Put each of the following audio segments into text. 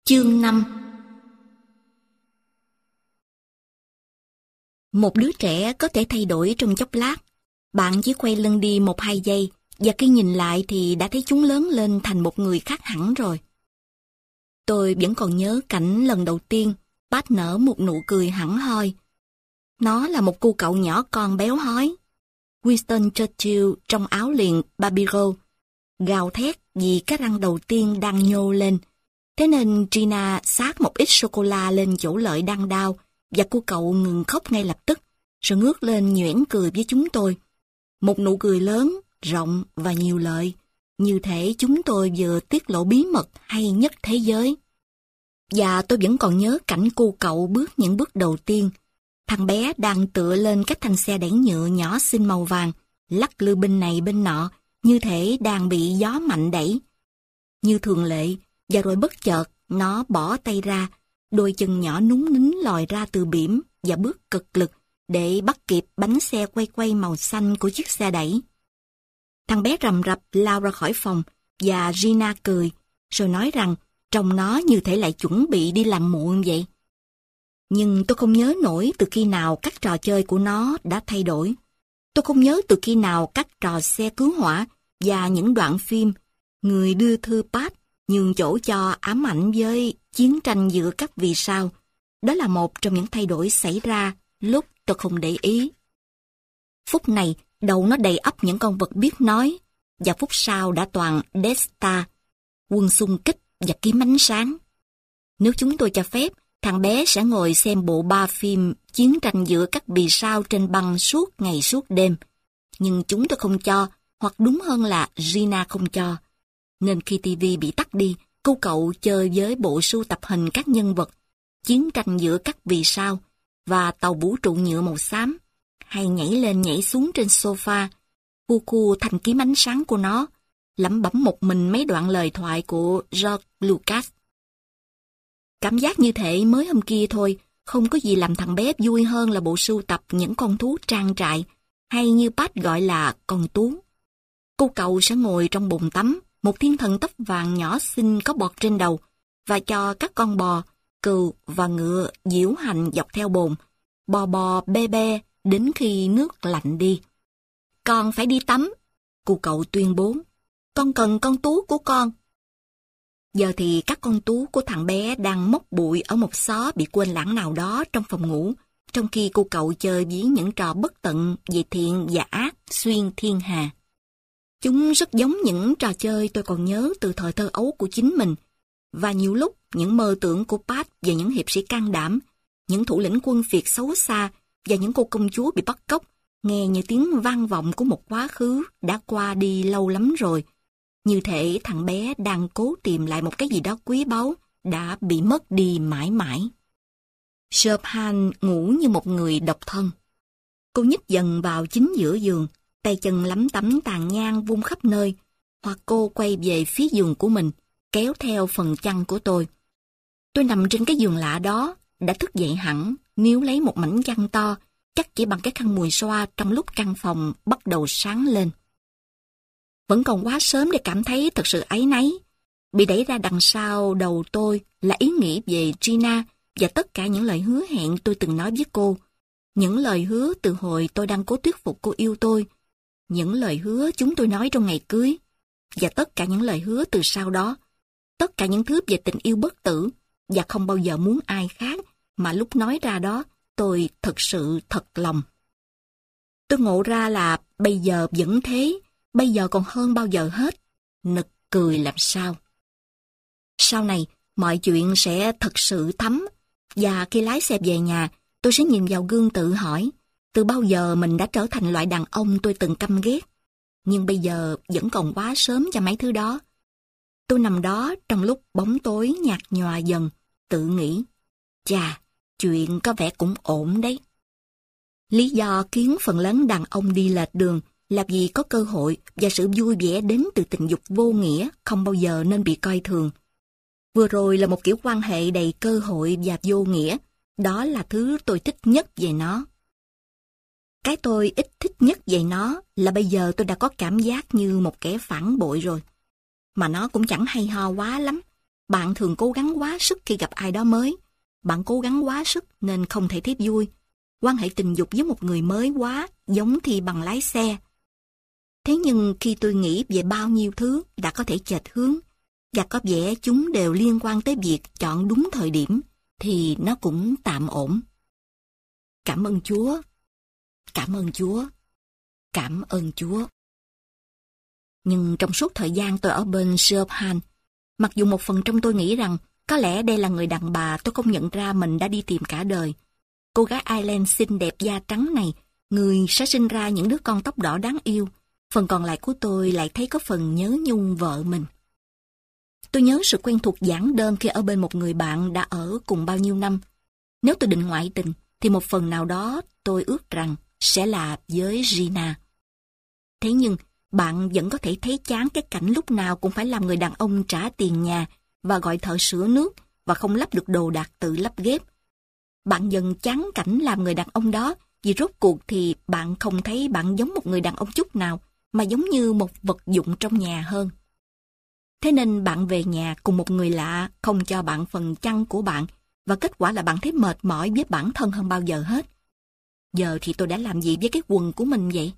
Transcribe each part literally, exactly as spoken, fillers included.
Chương năm. Một đứa trẻ có thể thay đổi trong chốc lát. Bạn chỉ quay lưng đi một hai giây, và khi nhìn lại thì đã thấy chúng lớn lên thành một người khác hẳn rồi. Tôi vẫn còn nhớ cảnh lần đầu tiên Pat nở một nụ cười hẳn hoi. Nó là một cô cậu nhỏ con béo hói. Winston Churchill trong áo liền Babiro gào thét vì cái răng đầu tiên đang nhô lên. Thế nên Gina xát một ít sô-cô-la lên chỗ lợi đang đau, và cô cậu ngừng khóc ngay lập tức, rồi ngước lên nhoẻn cười với chúng tôi. Một nụ cười lớn, rộng và nhiều lợi, như thể chúng tôi vừa tiết lộ bí mật hay nhất thế giới. Và tôi vẫn còn nhớ cảnh cô cậu bước những bước đầu tiên. Thằng bé đang tựa lên cái thanh xe đẩy nhựa nhỏ xinh màu vàng, lắc lư bên này bên nọ, như thể đang bị gió mạnh đẩy. Như thường lệ, và rồi bất chợt, nó bỏ tay ra, đôi chân nhỏ núng nính lòi ra từ bỉm và bước cực lực để bắt kịp bánh xe quay quay màu xanh của chiếc xe đẩy. Thằng bé rầm rập lao ra khỏi phòng, và Gina cười, rồi nói rằng trông nó như thể lại chuẩn bị đi làm muộn vậy. Nhưng tôi không nhớ nổi từ khi nào các trò chơi của nó đã thay đổi. Tôi không nhớ từ khi nào các trò xe cứu hỏa và những đoạn phim người đưa thư Pat nhường chỗ cho ám ảnh với chiến tranh giữa các vì sao. Đó là một trong những thay đổi xảy ra lúc tôi không để ý. Phút này, đầu nó đầy ắp những con vật biết nói, và phút sau đã toàn Death Star, quân xung kích và kiếm ánh sáng. Nếu chúng tôi cho phép, thằng bé sẽ ngồi xem bộ ba phim chiến tranh giữa các vì sao trên băng suốt ngày suốt đêm. Nhưng chúng tôi không cho, hoặc đúng hơn là Gina không cho. Nên khi ti vi bị tắt đi, cô cậu chơi với bộ sưu tập hình các nhân vật, chiến tranh giữa các vì sao, và tàu vũ trụ nhựa màu xám, hay nhảy lên nhảy xuống trên sofa, khu khu thanh kiếm ánh sáng của nó, lẩm bẩm một mình mấy đoạn lời thoại của George Lucas. Cảm giác như thể mới hôm kia thôi, không có gì làm thằng bé vui hơn là bộ sưu tập những con thú trang trại, hay như Pat gọi là con tú. Cô cậu sẽ ngồi trong bồn tắm, một thiên thần tóc vàng nhỏ xinh có bọt trên đầu, và cho các con bò, cừu và ngựa diễu hành dọc theo bồn, bò bò bê bê đến khi nước lạnh đi. Con phải đi tắm, cô cậu tuyên bố. Con cần con tú của con. Giờ thì các con tú của thằng bé đang móc bụi ở một xó bị quên lãng nào đó trong phòng ngủ, trong khi cô cậu chơi với những trò bất tận về thiện và ác xuyên thiên hà. Chúng rất giống những trò chơi tôi còn nhớ từ thời thơ ấu của chính mình, và nhiều lúc những mơ tưởng của Pat về những hiệp sĩ can đảm, những thủ lĩnh quân Việt xấu xa và những cô công chúa bị bắt cóc nghe như tiếng vang vọng của một quá khứ đã qua đi lâu lắm rồi, như thể thằng bé đang cố tìm lại một cái gì đó quý báu đã bị mất đi mãi mãi. Chopin ngủ như một người độc thân. Cô nhích dần vào chính giữa giường, tay chân lấm tấm tàn nhang vung khắp nơi, hoặc cô quay về phía giường của mình, kéo theo phần chăn của tôi. Tôi nằm trên cái giường lạ đó, đã thức dậy hẳn, níu lấy một mảnh chăn to, chắc chỉ bằng cái khăn mùi xoa trong lúc căn phòng bắt đầu sáng lên. Vẫn còn quá sớm để cảm thấy thật sự áy náy. Bị đẩy ra đằng sau đầu tôi là ý nghĩ về Gina và tất cả những lời hứa hẹn tôi từng nói với cô. Những lời hứa từ hồi tôi đang cố thuyết phục cô yêu tôi. Những lời hứa chúng tôi nói trong ngày cưới. Và tất cả những lời hứa từ sau đó. Tất cả những thứ về tình yêu bất tử và không bao giờ muốn ai khác, mà lúc nói ra đó tôi thật sự thật lòng. Tôi ngộ ra là bây giờ vẫn thế, bây giờ còn hơn bao giờ hết. Nực cười làm sao. Sau này, mọi chuyện sẽ thật sự thấm, và khi lái xe về nhà, tôi sẽ nhìn vào gương tự hỏi, từ bao giờ mình đã trở thành loại đàn ông tôi từng căm ghét. Nhưng bây giờ vẫn còn quá sớm cho mấy thứ đó. Tôi nằm đó trong lúc bóng tối nhạt nhòa dần, tự nghĩ, chà, chuyện có vẻ cũng ổn đấy. Lý do khiến phần lớn đàn ông đi lệch đường là vì có cơ hội và sự vui vẻ đến từ tình dục vô nghĩa không bao giờ nên bị coi thường. Vừa rồi là một kiểu quan hệ đầy cơ hội và vô nghĩa, đó là thứ tôi thích nhất về nó. Cái tôi ít thích nhất về nó là bây giờ tôi đã có cảm giác như một kẻ phản bội rồi. Mà nó cũng chẳng hay ho quá lắm. Bạn thường cố gắng quá sức khi gặp ai đó mới. Bạn cố gắng quá sức nên không thể thấy vui. Quan hệ tình dục với một người mới quá giống thì bằng lái xe. Thế nhưng khi tôi nghĩ về bao nhiêu thứ đã có thể chệch hướng, và có vẻ chúng đều liên quan tới việc chọn đúng thời điểm, thì nó cũng tạm ổn. Cảm ơn Chúa. Cảm ơn Chúa. Cảm ơn Chúa. Nhưng trong suốt thời gian tôi ở bên Siobhan, mặc dù một phần trong tôi nghĩ rằng có lẽ đây là người đàn bà tôi không nhận ra mình đã đi tìm cả đời. Cô gái Ireland xinh đẹp da trắng này, người sẽ sinh ra những đứa con tóc đỏ đáng yêu. Phần còn lại của tôi lại thấy có phần nhớ nhung vợ mình. Tôi nhớ sự quen thuộc giản đơn khi ở bên một người bạn đã ở cùng bao nhiêu năm. Nếu tôi định ngoại tình, thì một phần nào đó tôi ước rằng sẽ là với Gina. Thế nhưng, bạn vẫn có thể thấy chán cái cảnh lúc nào cũng phải làm người đàn ông trả tiền nhà và gọi thợ sửa nước và không lắp được đồ đạc tự lắp ghép. Bạn dần chán cảnh làm người đàn ông đó vì rốt cuộc thì bạn không thấy bạn giống một người đàn ông chút nào mà giống như một vật dụng trong nhà hơn. Thế nên bạn về nhà cùng một người lạ không cho bạn phần chăn của bạn và kết quả là bạn thấy mệt mỏi với bản thân hơn bao giờ hết. Giờ thì tôi đã làm gì với cái quần của mình vậy?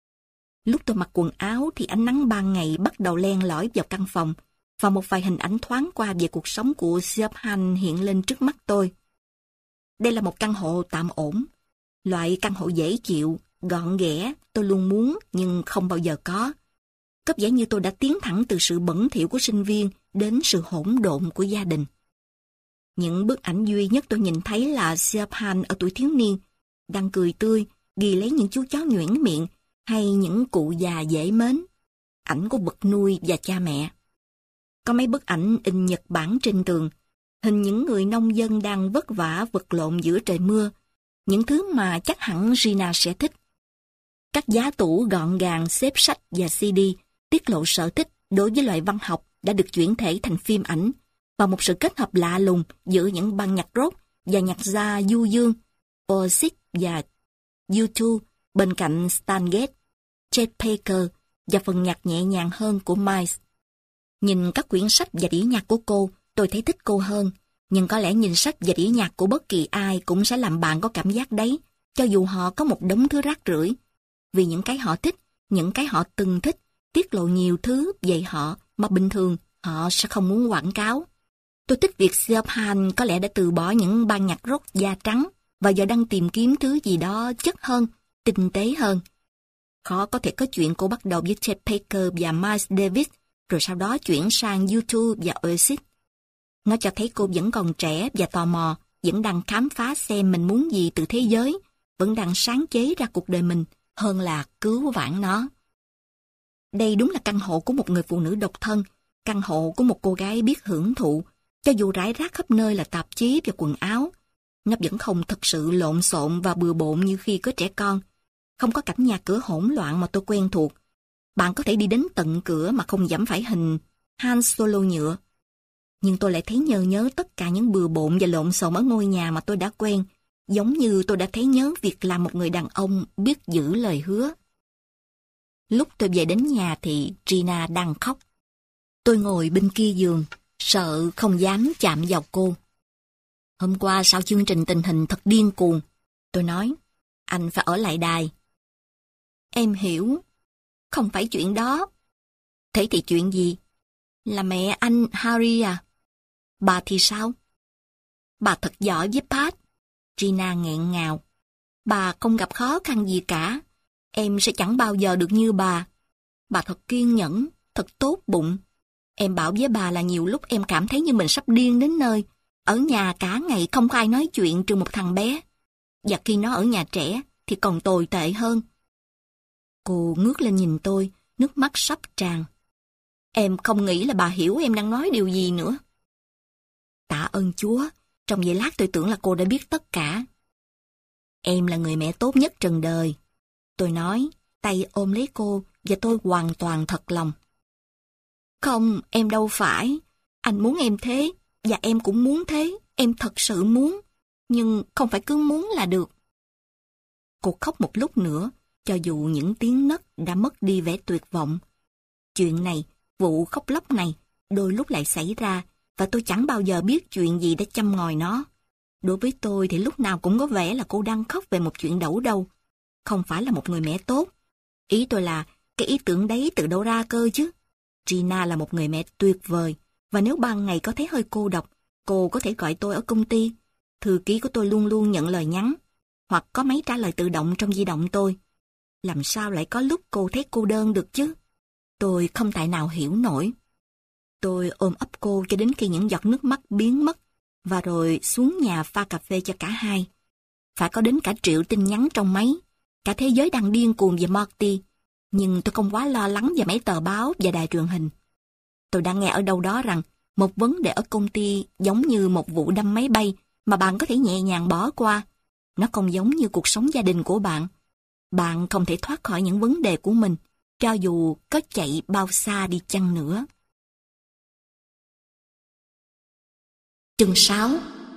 Lúc tôi mặc quần áo thì ánh nắng ban ngày bắt đầu len lỏi vào căn phòng và một vài hình ảnh thoáng qua về cuộc sống của Siobhan hiện lên trước mắt tôi. Đây là một căn hộ tạm ổn, loại căn hộ dễ chịu, gọn ghẽ, tôi luôn muốn nhưng không bao giờ có. Có vẻ như tôi đã tiến thẳng từ sự bẩn thỉu của sinh viên đến sự hỗn độn của gia đình. Những bức ảnh duy nhất tôi nhìn thấy là Siobhan ở tuổi thiếu niên, đang cười tươi, ghi lấy những chú chó nhuyễn miệng hay những cụ già dễ mến, ảnh của bậc nuôi và cha mẹ. Có mấy bức ảnh in Nhật Bản trên tường, hình những người nông dân đang vất vả vật lộn giữa trời mưa, những thứ mà chắc hẳn Gina sẽ thích. Các giá tủ gọn gàng xếp sách và xê đê tiết lộ sở thích đối với loại văn học đã được chuyển thể thành phim ảnh và một sự kết hợp lạ lùng giữa những ban nhạc rock và nhạc gia du dương, Oasis và U hai bên cạnh Stan Getz, Chet Baker và phần nhạc nhẹ nhàng hơn của Miles. Nhìn các quyển sách và đĩa nhạc của cô, tôi thấy thích cô hơn, nhưng có lẽ nhìn sách và đĩa nhạc của bất kỳ ai cũng sẽ làm bạn có cảm giác đấy, cho dù họ có một đống thứ rác rưởi. Vì những cái họ thích, những cái họ từng thích, tiết lộ nhiều thứ về họ mà bình thường họ sẽ không muốn quảng cáo. Tôi thích việc Siobhan có lẽ đã từ bỏ những ban nhạc rock da trắng và giờ đang tìm kiếm thứ gì đó chất hơn, tinh tế hơn. Khó có thể có chuyện cô bắt đầu với Chet Baker và Miles Davis, rồi sau đó chuyển sang U hai và Oasis. Nó cho thấy cô vẫn còn trẻ và tò mò, vẫn đang khám phá xem mình muốn gì từ thế giới, vẫn đang sáng chế ra cuộc đời mình hơn là cứu vãn nó. Đây đúng là căn hộ của một người phụ nữ độc thân, căn hộ của một cô gái biết hưởng thụ, cho dù rải rác khắp nơi là tạp chí và quần áo. Nó vẫn không thực sự lộn xộn và bừa bộn như khi có trẻ con. Không có cảnh nhà cửa hỗn loạn mà tôi quen thuộc. Bạn có thể đi đến tận cửa mà không dẫm phải hình Han Solo nhựa. Nhưng tôi lại thấy nhớ nhớ tất cả những bừa bộn và lộn xộn ở ngôi nhà mà tôi đã quen, giống như tôi đã thấy nhớ việc làm một người đàn ông biết giữ lời hứa. Lúc tôi về đến nhà thì Gina đang khóc. Tôi ngồi bên kia giường, sợ không dám chạm vào cô. Hôm qua sau chương trình tình hình thật điên cuồng, tôi nói, anh phải ở lại đài. Em hiểu, không phải chuyện đó. Thế thì chuyện gì? Là mẹ anh Harry à? Bà thì sao? Bà thật giỏi với Pat. Gina nghẹn ngào. Bà không gặp khó khăn gì cả. Em sẽ chẳng bao giờ được như bà. Bà thật kiên nhẫn, thật tốt bụng. Em bảo với bà là nhiều lúc em cảm thấy như mình sắp điên đến nơi. Ở nhà cả ngày không có ai nói chuyện trừ một thằng bé. Và khi nó ở nhà trẻ thì còn tồi tệ hơn. Cô ngước lên nhìn tôi, nước mắt sắp tràn. Em không nghĩ là bà hiểu em đang nói điều gì nữa. Tạ ơn Chúa, trong giây lát tôi tưởng là cô đã biết tất cả. Em là người mẹ tốt nhất trần đời. Tôi nói, tay ôm lấy cô và tôi hoàn toàn thật lòng. Không, em đâu phải. Anh muốn em thế, và em cũng muốn thế. Em thật sự muốn, nhưng không phải cứ muốn là được. Cô khóc một lúc nữa, cho dù những tiếng nấc đã mất đi vẻ tuyệt vọng. Chuyện này, vụ khóc lóc này, đôi lúc lại xảy ra, và tôi chẳng bao giờ biết chuyện gì đã châm ngòi nó. Đối với tôi thì lúc nào cũng có vẻ là cô đang khóc về một chuyện đẩu đâu. Không phải là một người mẹ tốt. Ý tôi là cái ý tưởng đấy từ đâu ra cơ chứ. Gina là một người mẹ tuyệt vời, và nếu ban ngày có thấy hơi cô độc, cô có thể gọi tôi ở công ty. Thư ký của tôi luôn luôn nhận lời nhắn, hoặc có máy trả lời tự động trong di động tôi. Làm sao lại có lúc cô thấy cô đơn được chứ? Tôi không tài nào hiểu nổi. Tôi ôm ấp cô cho đến khi những giọt nước mắt biến mất, và rồi xuống nhà pha cà phê cho cả hai. Phải có đến cả triệu tin nhắn trong máy. Cả thế giới đang điên cuồng về Marty. Nhưng tôi không quá lo lắng về mấy tờ báo và đài truyền hình. Tôi đã nghe ở đâu đó rằng một vấn đề ở công ty giống như một vụ đâm máy bay mà bạn có thể nhẹ nhàng bỏ qua. Nó không giống như cuộc sống gia đình của bạn. Bạn không thể thoát khỏi những vấn đề của mình, cho dù có chạy bao xa đi chăng nữa. Chương sáu.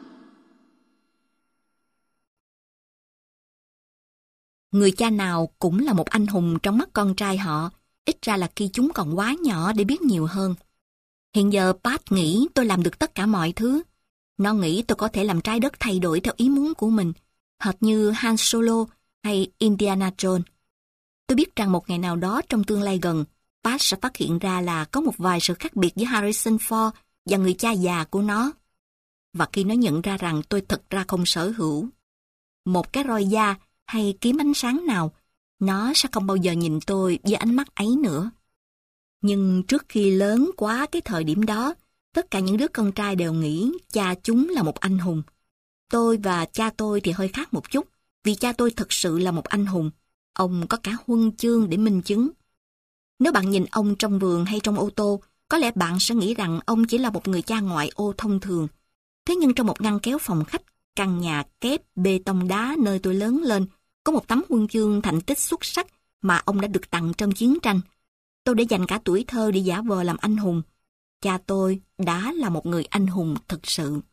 Người cha nào cũng là một anh hùng trong mắt con trai họ, ít ra là khi chúng còn quá nhỏ để biết nhiều hơn. Hiện giờ Pat nghĩ tôi làm được tất cả mọi thứ. Nó nghĩ tôi có thể làm trái đất thay đổi theo ý muốn của mình, hệt như Han Solo hay Indiana Jones. Tôi biết rằng một ngày nào đó trong tương lai gần, Pat sẽ phát hiện ra là có một vài sự khác biệt giữa Harrison Ford và người cha già của nó. Và khi nó nhận ra rằng tôi thực ra không sở hữu một cái roi da hay kiếm ánh sáng nào, nó sẽ không bao giờ nhìn tôi với ánh mắt ấy nữa. Nhưng trước khi lớn quá cái thời điểm đó, tất cả những đứa con trai đều nghĩ cha chúng là một anh hùng. Tôi và cha tôi thì hơi khác một chút, vì cha tôi thực sự là một anh hùng. Ông có cả huân chương để minh chứng. Nếu bạn nhìn ông trong vườn hay trong ô tô, có lẽ bạn sẽ nghĩ rằng ông chỉ là một người cha ngoại ô thông thường. Thế nhưng trong một ngăn kéo phòng khách, căn nhà kép bê tông đá nơi tôi lớn lên, có một tấm huân chương thành tích xuất sắc mà ông đã được tặng trong chiến tranh. Tôi đã dành cả tuổi thơ để giả vờ làm anh hùng. Cha tôi đã là một người anh hùng thực sự.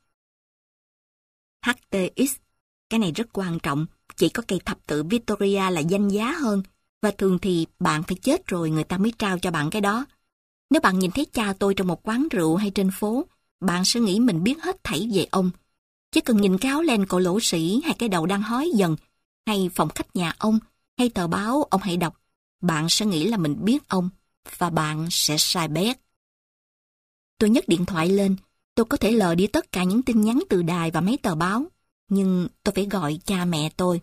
hát tê ích, cái này rất quan trọng, chỉ có cây thập tự Victoria là danh giá hơn, và thường thì bạn phải chết rồi người ta mới trao cho bạn cái đó. Nếu bạn nhìn thấy cha tôi trong một quán rượu hay trên phố, bạn sẽ nghĩ mình biết hết thảy về ông. Chỉ cần nhìn cái áo len cổ lỗ sĩ hay cái đầu đang hói dần, hay phòng khách nhà ông, hay tờ báo ông hãy đọc, bạn sẽ nghĩ là mình biết ông, và bạn sẽ sai bét. Tôi nhấc điện thoại lên, tôi có thể lờ đi tất cả những tin nhắn từ đài và mấy tờ báo, nhưng tôi phải gọi cha mẹ tôi.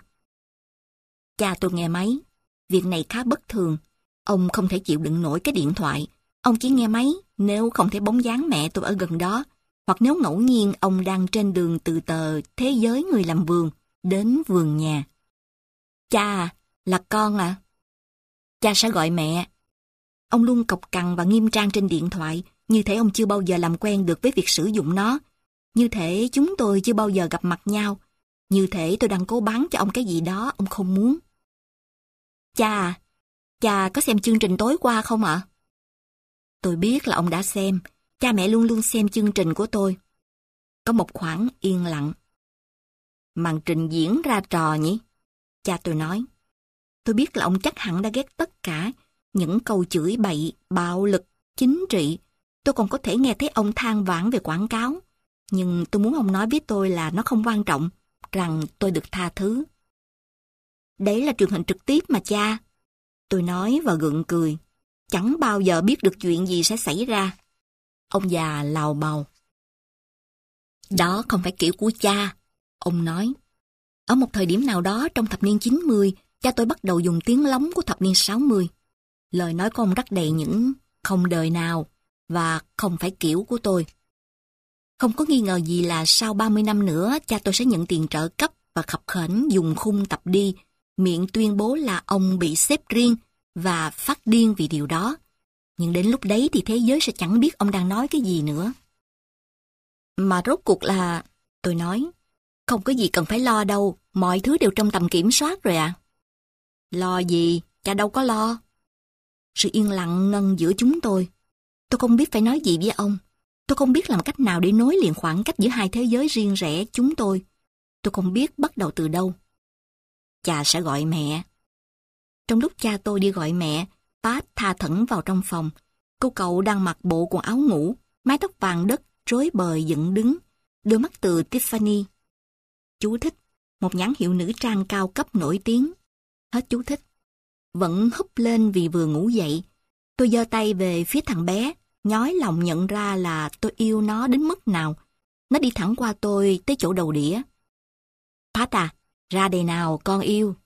Cha tôi nghe máy. Việc này khá bất thường. Ông không thể chịu đựng nổi cái điện thoại. Ông chỉ nghe máy nếu không thấy bóng dáng mẹ tôi ở gần đó, hoặc nếu ngẫu nhiên ông đang trên đường từ tờ Thế giới người làm vườn đến vườn nhà. Cha, là con à? Cha sẽ gọi mẹ. Ông luôn cộc cằn và nghiêm trang trên điện thoại, như thể ông chưa bao giờ làm quen được với việc sử dụng nó. Như thể chúng tôi chưa bao giờ gặp mặt nhau. Như thể tôi đang cố bán cho ông cái gì đó ông không muốn. Cha, cha có xem chương trình tối qua không ạ? Tôi biết là ông đã xem. Cha mẹ luôn luôn xem chương trình của tôi. Có một khoảng yên lặng. Màn trình diễn ra trò nhỉ? Cha tôi nói. Tôi biết là ông chắc hẳn đã ghét tất cả những câu chửi bậy, bạo lực, chính trị. Tôi còn có thể nghe thấy ông than vãn về quảng cáo. Nhưng tôi muốn ông nói với tôi là nó không quan trọng, rằng tôi được tha thứ. Đấy là truyền hình trực tiếp mà cha. Tôi nói và gượng cười. Chẳng bao giờ biết được chuyện gì sẽ xảy ra. Ông già lào bào. Đó không phải kiểu của cha, ông nói. Ở một thời điểm nào đó trong thập niên chín mươi, cha tôi bắt đầu dùng tiếng lóng của thập niên sáu mươi. Lời nói của ông rắc đầy những không đời nào và không phải kiểu của tôi. Không có nghi ngờ gì là sau ba mươi năm nữa, cha tôi sẽ nhận tiền trợ cấp và khập khểnh dùng khung tập đi, miệng tuyên bố là ông bị xếp riêng và phát điên vì điều đó. Nhưng đến lúc đấy thì thế giới sẽ chẳng biết ông đang nói cái gì nữa. Mà rốt cuộc là, tôi nói, không có gì cần phải lo đâu, mọi thứ đều trong tầm kiểm soát rồi à. Lo gì, cha đâu có lo. Sự yên lặng ngân giữa chúng tôi. Tôi không biết phải nói gì với ông. Tôi không biết làm cách nào để nối liền khoảng cách giữa hai thế giới riêng rẽ chúng tôi. Tôi không biết bắt đầu từ đâu. Cha sẽ gọi mẹ. Trong lúc cha tôi đi gọi mẹ, Pat tha thẩn vào trong phòng. Cô cậu đang mặc bộ quần áo ngủ, mái tóc vàng đất rối bời dựng đứng, đôi mắt từ Tiffany. Chú thích, một nhãn hiệu nữ trang cao cấp nổi tiếng. Hết chú thích. Vẫn húp lên vì vừa ngủ dậy. Tôi giơ tay về phía thằng bé, nhói lòng nhận ra là tôi yêu nó đến mức nào. Nó đi thẳng qua tôi tới chỗ đầu đĩa. Pat à, ra đây nào con yêu.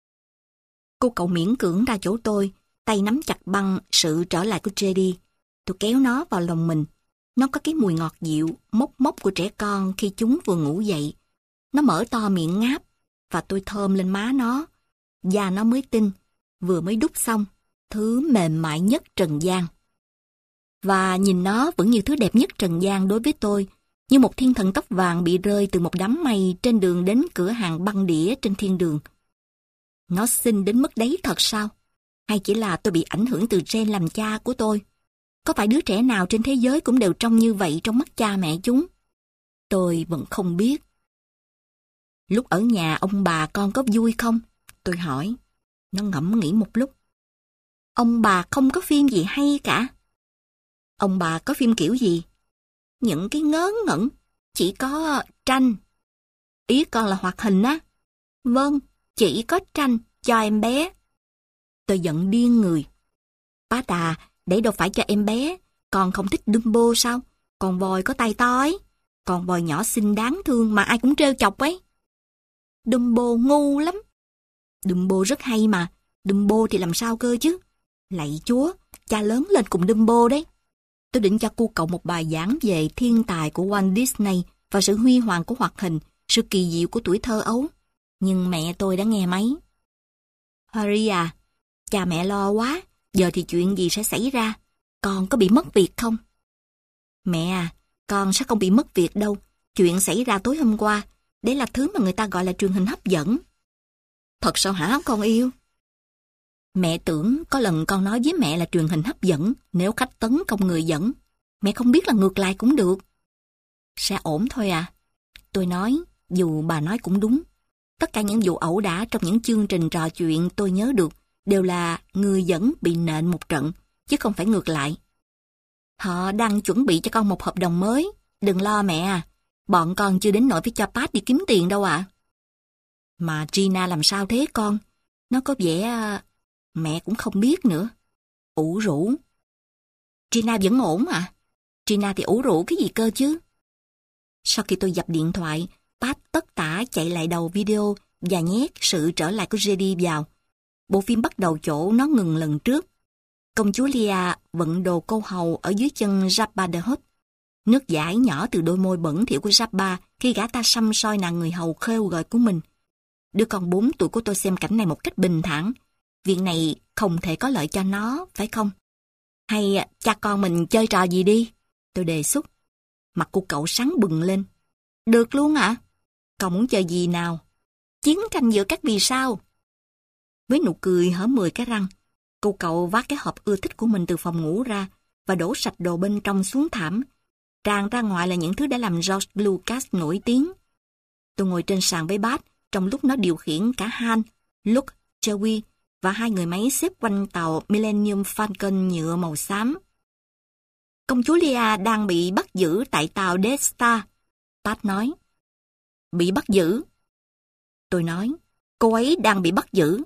Cô cậu miễn cưỡng ra chỗ tôi, tay nắm chặt băng sự trở lại của gi đi. Tôi kéo nó vào lòng mình. Nó có cái mùi ngọt dịu, mốc mốc của trẻ con khi chúng vừa ngủ dậy. Nó mở to miệng ngáp, và tôi thơm lên má nó. Da nó mới tinh, vừa mới đúc xong, thứ mềm mại nhất trần gian. Và nhìn nó vẫn như thứ đẹp nhất trần gian đối với tôi, như một thiên thần tóc vàng bị rơi từ một đám mây trên đường đến cửa hàng băng đĩa trên thiên đường. Nó xinh đến mức đấy thật sao? Hay chỉ là tôi bị ảnh hưởng từ gen làm cha của tôi? Có phải đứa trẻ nào trên thế giới cũng đều trông như vậy trong mắt cha mẹ chúng? Tôi vẫn không biết. Lúc ở nhà ông bà con có vui không? Tôi hỏi. Nó ngẫm nghĩ một lúc. Ông bà không có phim gì hay cả. Ông bà có phim kiểu gì? Những cái ngớ ngẩn, chỉ có tranh. Ý con là hoạt hình á? Vâng, chỉ có tranh cho em bé. Tôi giận điên người. Bác à, để đâu phải cho em bé. Con không thích Dumbo sao? Con voi có tay to ấy. Con voi nhỏ xinh đáng thương mà ai cũng trêu chọc ấy. Dumbo ngu lắm. Dumbo rất hay mà. Dumbo thì làm sao cơ chứ? Lạy Chúa, cha lớn lên cùng Dumbo đấy. Tôi định cho cô cậu một bài giảng về thiên tài của Walt Disney và sự huy hoàng của hoạt hình, sự kỳ diệu của tuổi thơ ấu. Nhưng mẹ tôi đã nghe máy. Harry à, cha mẹ lo quá, giờ thì chuyện gì sẽ xảy ra? Con có bị mất việc không? Mẹ à, con sẽ không bị mất việc đâu. Chuyện xảy ra tối hôm qua, đấy là thứ mà người ta gọi là truyền hình hấp dẫn. Thật sao hả con yêu? Mẹ tưởng có lần con nói với mẹ là truyền hình hấp dẫn nếu khách tấn công người dẫn. Mẹ không biết là ngược lại cũng được. Sẽ ổn thôi à? Tôi nói, dù bà nói cũng đúng. Tất cả những vụ ẩu đả trong những chương trình trò chuyện tôi nhớ được đều là người dẫn bị nện một trận, chứ không phải ngược lại. Họ đang chuẩn bị cho con một hợp đồng mới. Đừng lo mẹ à, bọn con chưa đến nỗi phải cho Pat đi kiếm tiền đâu ạ. À. Mà Gina làm sao thế con? Nó có vẻ... Mẹ cũng không biết nữa. Ủ rũ. Gina vẫn ổn à? Gina thì ủ rũ cái gì cơ chứ? Sau khi tôi dập điện thoại, Pat tất tả chạy lại đầu video và nhét sự trở lại của gi đi vào. Bộ phim bắt đầu chỗ nó ngừng lần trước. Công chúa Leia vận đồ câu hầu ở dưới chân Jabba the Hutt. Nước dãi nhỏ từ đôi môi bẩn thỉu của Jabba khi gã ta săm soi nàng người hầu khêu gợi của mình. Đứa con bốn tuổi của tôi xem cảnh này một cách bình thản. Việc này không thể có lợi cho nó, phải không? Hay cha con mình chơi trò gì đi? Tôi đề xuất. Mặt của cậu sáng bừng lên. Được luôn ạ? À? Cậu muốn chơi gì nào? Chiến tranh giữa các vì sao? Với nụ cười hở mười cái răng, cô cậu vác cái hộp ưa thích của mình từ phòng ngủ ra và đổ sạch đồ bên trong xuống thảm. Tràn ra ngoài là những thứ đã làm George Lucas nổi tiếng. Tôi ngồi trên sàn với Pat trong lúc nó điều khiển cả Han, Luke, Chewie và hai người máy xếp quanh tàu Millennium Falcon nhựa màu xám. Công chúa Leia đang bị bắt giữ tại tàu Death Star, Pat nói. Bị bắt giữ? Tôi nói, cô ấy đang bị bắt giữ.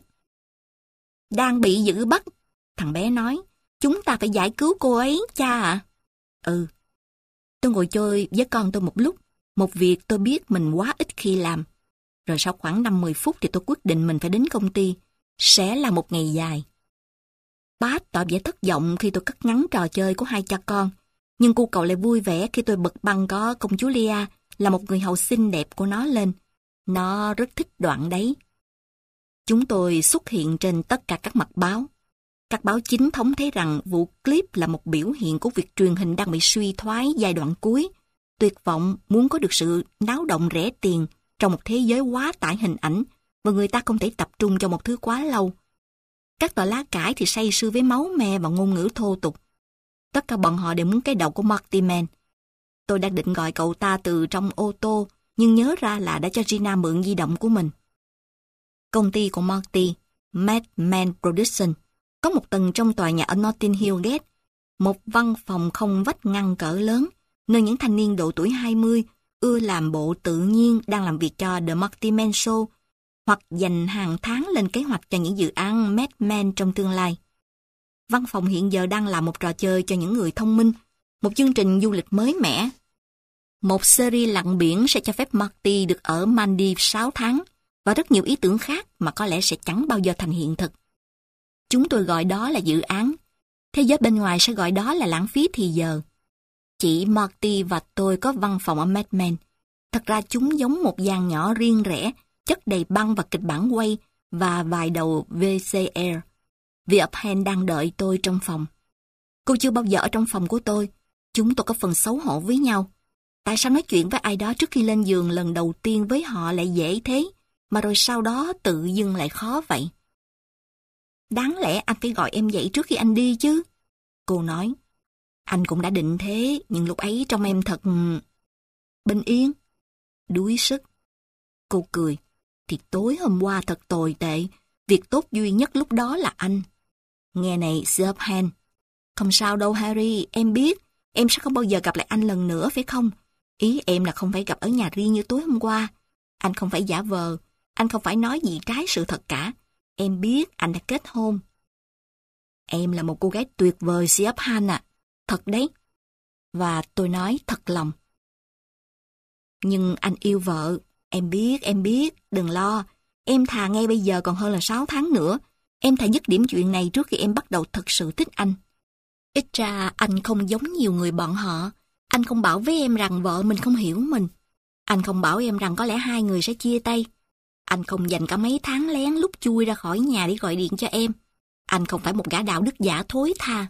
Đang bị giữ bắt, thằng bé nói. Chúng ta phải giải cứu cô ấy, cha ạ. À? Ừ. Tôi ngồi chơi với con tôi một lúc, một việc tôi biết mình quá ít khi làm. Rồi sau khoảng năm mươi phút thì tôi quyết định mình phải đến công ty. Sẽ là một ngày dài. Pat tỏ vẻ thất vọng khi tôi cắt ngắn trò chơi của hai cha con, nhưng cô cậu lại vui vẻ khi tôi bật băng có công chúa Leia là một người hầu xinh đẹp của nó lên. Nó rất thích đoạn đấy. Chúng tôi xuất hiện trên tất cả các mặt báo. Các báo chính thống thấy rằng vụ clip là một biểu hiện của việc truyền hình đang bị suy thoái giai đoạn cuối, tuyệt vọng muốn có được sự náo động rẻ tiền trong một thế giới quá tải hình ảnh và người ta không thể tập trung cho một thứ quá lâu. Các tòa lá cải thì say sưa với máu me và ngôn ngữ thô tục. Tất cả bọn họ đều muốn cái đầu của Marty Man. Tôi đã định gọi cậu ta từ trong ô tô, nhưng nhớ ra là đã cho Gina mượn di động của mình. Công ty của Marty, Madman Production, có một tầng trong tòa nhà ở Notting Hill Gate, một văn phòng không vách ngăn cỡ lớn, nơi những thanh niên độ tuổi hai mươi ưa làm bộ tự nhiên đang làm việc cho The Marty Men Show, hoặc dành hàng tháng lên kế hoạch cho những dự án Mad Men trong tương lai. Văn phòng hiện giờ đang là một trò chơi cho những người thông minh, một chương trình du lịch mới mẻ. Một series lặn biển sẽ cho phép Marty được ở Maldives sáu tháng, và rất nhiều ý tưởng khác mà có lẽ sẽ chẳng bao giờ thành hiện thực. Chúng tôi gọi đó là dự án. Thế giới bên ngoài sẽ gọi đó là lãng phí thì giờ. Chị Marty và tôi có văn phòng ở Mad Men. Thật ra chúng giống một gian nhỏ riêng rẽ, chất đầy băng và kịch bản quay và vài đầu vê xê rờ. Vì Uphan đang đợi tôi trong phòng. Cô chưa bao giờ ở trong phòng của tôi. Chúng tôi có phần xấu hổ với nhau. Tại sao nói chuyện với ai đó trước khi lên giường lần đầu tiên với họ lại dễ thế, mà rồi sau đó tự dưng lại khó vậy? Đáng lẽ anh phải gọi em dậy trước khi anh đi chứ. Cô nói. Anh cũng đã định thế, nhưng lúc ấy trong em thật... bình yên. Đuối sức. Cô cười. Thì tối hôm qua thật tồi tệ. Việc tốt duy nhất lúc đó là anh. Nghe này, Sir Uphan. Không sao đâu Harry, em biết. Em sẽ không bao giờ gặp lại anh lần nữa phải không? Ý em là không phải gặp ở nhà riêng như tối hôm qua. Anh không phải giả vờ. Anh không phải nói gì trái sự thật cả. Em biết anh đã kết hôn. Em là một cô gái tuyệt vời, Sir Uphan ạ. Thật đấy. Và tôi nói thật lòng. Nhưng anh yêu vợ. Em biết, em biết. Đừng lo. Em thà ngay bây giờ còn hơn là sáu tháng nữa. Em thà dứt điểm chuyện này trước khi em bắt đầu thật sự thích anh. Ít ra anh không giống nhiều người bọn họ. Anh không bảo với em rằng vợ mình không hiểu mình. Anh không bảo em rằng có lẽ hai người sẽ chia tay. Anh không dành cả mấy tháng lén lút chui ra khỏi nhà để gọi điện cho em. Anh không phải một gã đạo đức giả thối tha.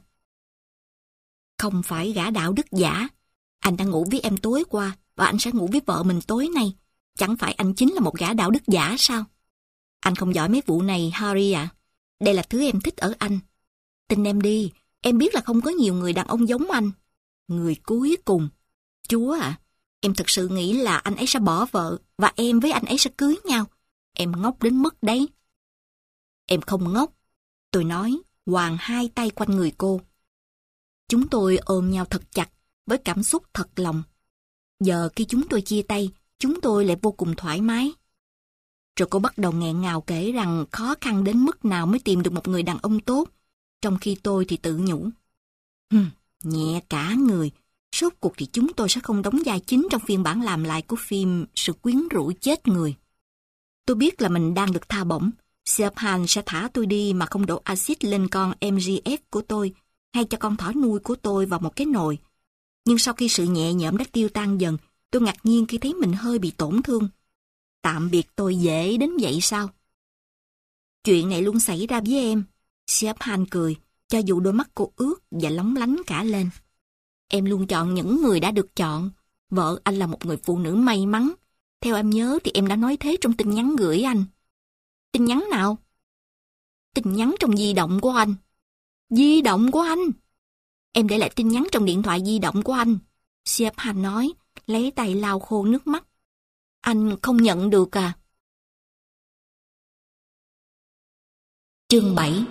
Không phải gã đạo đức giả. Anh đã ngủ với em tối qua và anh sẽ ngủ với vợ mình tối nay. Chẳng phải anh chính là một gã đạo đức giả sao? Anh không giỏi mấy vụ này, Harry ạ. À. Đây là thứ em thích ở anh. Tin em đi, em biết là không có nhiều người đàn ông giống anh. Người cuối cùng. Chúa ạ, à, em thực sự nghĩ là anh ấy sẽ bỏ vợ và em với anh ấy sẽ cưới nhau. Em ngốc đến mức đấy. Em không ngốc. Tôi nói, hoàng hai tay quanh người cô. Chúng tôi ôm nhau thật chặt, với cảm xúc thật lòng. Giờ khi chúng tôi chia tay, chúng tôi lại vô cùng thoải mái. Rồi cô bắt đầu nghẹn ngào kể rằng khó khăn đến mức nào mới tìm được một người đàn ông tốt, trong khi tôi thì tự nhủ. Hừm, nhẹ cả người, rốt cuộc thì chúng tôi sẽ không đóng vai chính trong phiên bản làm lại của phim Sự quyến rũ chết người. Tôi biết là mình đang được tha bổng. Sir Uphan sẽ thả tôi đi mà không đổ axit lên con em giê ép của tôi hay cho con thỏ nuôi của tôi vào một cái nồi. Nhưng sau khi sự nhẹ nhõm đã tiêu tan dần, tôi ngạc nhiên khi thấy mình hơi bị tổn thương. Tạm biệt tôi dễ đến vậy sao? Chuyện này luôn xảy ra với em. Sir Uphan cười, cho dù đôi mắt cô ướt và lóng lánh cả lên. Em luôn chọn những người đã được chọn. Vợ anh là một người phụ nữ may mắn. Theo em nhớ thì em đã nói thế trong tin nhắn gửi anh. Tin nhắn nào? Tin nhắn trong di động của anh. Di động của anh? Em để lại tin nhắn trong điện thoại di động của anh. Sir Uphan nói, lấy tay lau khô nước mắt. Anh không nhận được à? Chương bảy.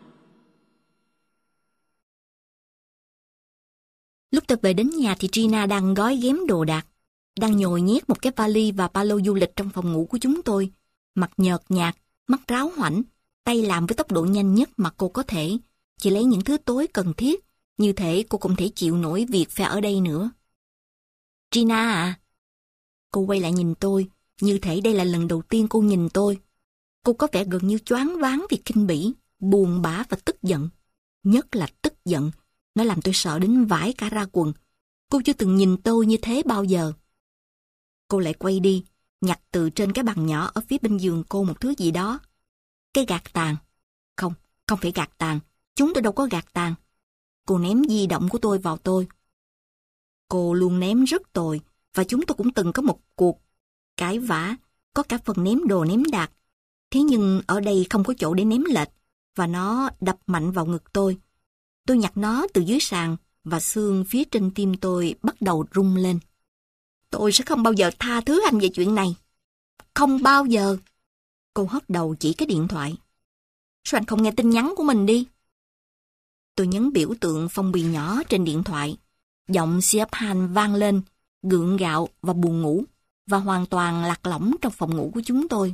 Lúc tôi về đến nhà thì Gina đang gói ghém đồ đạc, đang nhồi nhét một cái vali và ba lô du lịch trong phòng ngủ của chúng tôi. Mặt nhợt nhạt, mắt ráo hoảnh, tay làm với tốc độ nhanh nhất mà cô có thể, chỉ lấy những thứ tối cần thiết, như thể cô không thể chịu nổi việc phải ở đây nữa. Gina à? Cô quay lại nhìn tôi, như thể đây là lần đầu tiên cô nhìn tôi. Cô có vẻ gần như choáng váng vì kinh bỉ, buồn bã và tức giận. Nhất là tức giận, nó làm tôi sợ đến vãi cả ra quần. Cô chưa từng nhìn tôi như thế bao giờ. Cô lại quay đi, nhặt từ trên cái bàn nhỏ ở phía bên giường cô một thứ gì đó. Cái gạt tàn. Không, không phải gạt tàn. Chúng tôi đâu có gạt tàn. Cô ném di động của tôi vào tôi. Cô luôn ném rất tồi, và chúng tôi cũng từng có một cuộc cãi vã, có cả phần ném đồ ném đạc. Thế nhưng ở đây không có chỗ để ném lệch, và nó đập mạnh vào ngực tôi. Tôi nhặt nó từ dưới sàn, và xương phía trên tim tôi bắt đầu rung lên. Tôi sẽ không bao giờ tha thứ anh về chuyện này. Không bao giờ. Cô hất đầu chỉ cái điện thoại. Sao anh không nghe tin nhắn của mình đi? Tôi nhấn biểu tượng phong bì nhỏ trên điện thoại. Giọng Siobhan vang lên, gượng gạo và buồn ngủ, và hoàn toàn lạc lõng trong phòng ngủ của chúng tôi.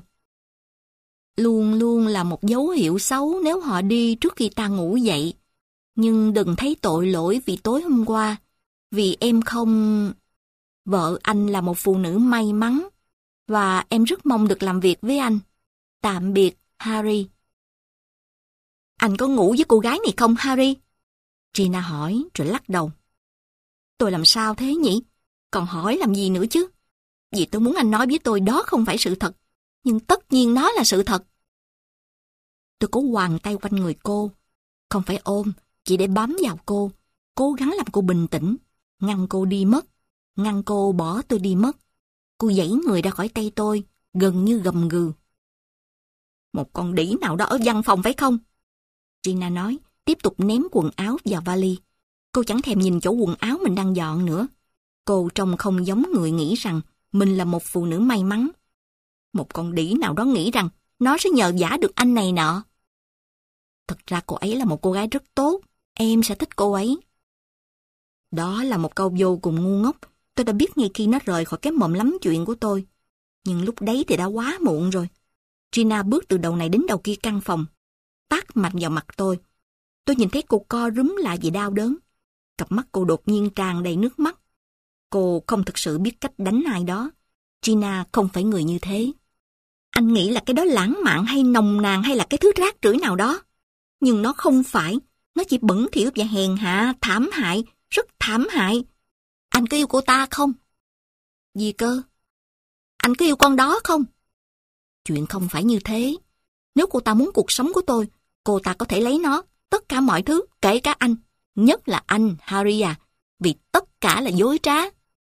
Luôn luôn là một dấu hiệu xấu nếu họ đi trước khi ta ngủ dậy. Nhưng đừng thấy tội lỗi vì tối hôm qua, vì em không... Vợ anh là một phụ nữ may mắn, và em rất mong được làm việc với anh. Tạm biệt, Harry. Anh có ngủ với cô gái này không, Harry? Gina hỏi rồi lắc đầu. Tôi làm sao thế nhỉ? Còn hỏi làm gì nữa chứ? Vì tôi muốn anh nói với tôi đó không phải sự thật, nhưng tất nhiên nó là sự thật. Tôi cố quàng tay quanh người cô, không phải ôm, chỉ để bám vào cô, cố gắng làm cô bình tĩnh, ngăn cô đi mất, ngăn cô bỏ tôi đi mất. Cô giãy người ra khỏi tay tôi, gần như gầm gừ. Một con đĩ nào đó ở văn phòng phải không? Gina nói, tiếp tục ném quần áo vào vali. Cô chẳng thèm nhìn chỗ quần áo mình đang dọn nữa. Cô trông không giống người nghĩ rằng mình là một phụ nữ may mắn. Một con đĩ nào đó nghĩ rằng nó sẽ nhờ vả được anh này nọ. Thật ra cô ấy là một cô gái rất tốt. Em sẽ thích cô ấy. Đó là một câu vô cùng ngu ngốc. Tôi đã biết ngay khi nó rời khỏi cái mồm lắm chuyện của tôi. Nhưng lúc đấy thì đã quá muộn rồi. Gina bước từ đầu này đến đầu kia căn phòng, tát mạnh vào mặt tôi. Tôi nhìn thấy cô co rúm lại vì đau đớn. Cặp mắt cô đột nhiên tràn đầy nước mắt. Cô không thực sự biết cách đánh ai đó. Gina không phải người như thế. Anh nghĩ là cái đó lãng mạn hay nồng nàn hay là cái thứ rác rưởi nào đó. Nhưng nó không phải. Nó chỉ bẩn thỉu và hèn hạ, thảm hại, rất thảm hại. Anh có yêu cô ta không? Gì cơ? Anh có yêu con đó không? Chuyện không phải như thế. Nếu cô ta muốn cuộc sống của tôi, cô ta có thể lấy nó, tất cả mọi thứ, kể cả anh. Nhất là anh, Harry à, vì tất cả là dối trá.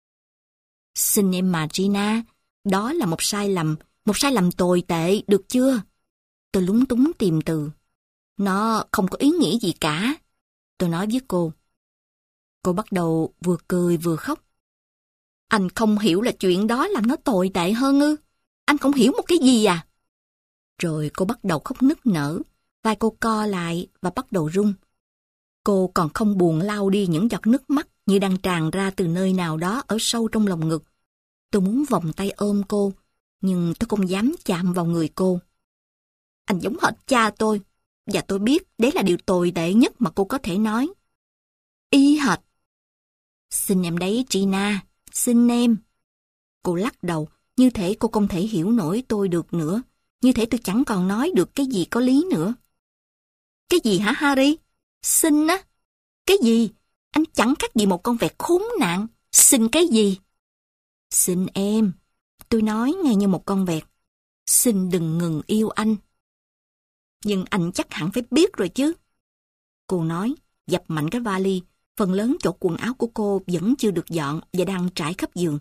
Xin em mà Gina, đó là một sai lầm, một sai lầm tồi tệ, được chưa? Tôi lúng túng tìm từ. Nó không có ý nghĩa gì cả. Tôi nói với cô. Cô bắt đầu vừa cười vừa khóc. Anh không hiểu là chuyện đó làm nó tồi tệ hơn ư? Anh không hiểu một cái gì à? Rồi cô bắt đầu khóc nức nở, vai cô co lại và bắt đầu run. Cô còn không buồn lau đi những giọt nước mắt như đang tràn ra từ nơi nào đó ở sâu trong lồng ngực. Tôi muốn vòng tay ôm cô, nhưng tôi không dám chạm vào người cô. Anh giống hệt cha tôi, và tôi biết đấy là điều tồi tệ nhất mà cô có thể nói. Y hệt. Xin em đấy Gina, xin em. Cô lắc đầu, như thể cô không thể hiểu nổi tôi được nữa, như thể tôi chẳng còn nói được cái gì có lý nữa. Cái gì hả Harry? Xin á? Cái gì? Anh chẳng khác gì một con vẹt khốn nạn. Xin cái gì? Xin em. Tôi nói ngay như một con vẹt. Xin đừng ngừng yêu anh. Nhưng anh chắc hẳn phải biết rồi chứ. Cô nói, dập mạnh cái vali. Phần lớn chỗ quần áo của cô vẫn chưa được dọn và đang trải khắp giường.